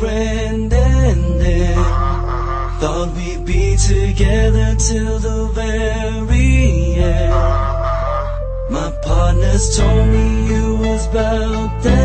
friend ended. Thought we'd be together till the very end. My partners told me you was about that.